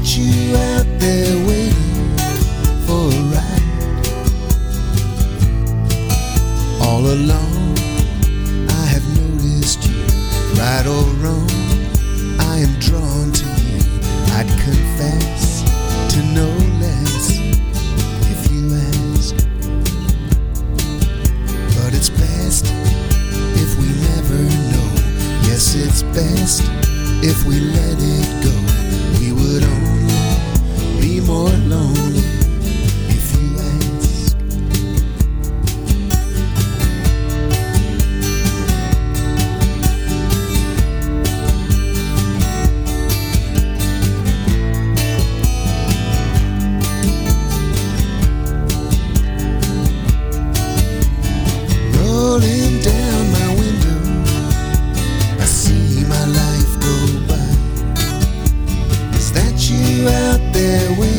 you out there waiting for a ride? All along I have noticed you, right or wrong, I am drawn to you. I'd confess to no less if you ask, but it's best if we never know. Yes, it's best if we let it go. We would only be more lonely if you ask. Rolling down my window, I see my life go by. Is that you out there waiting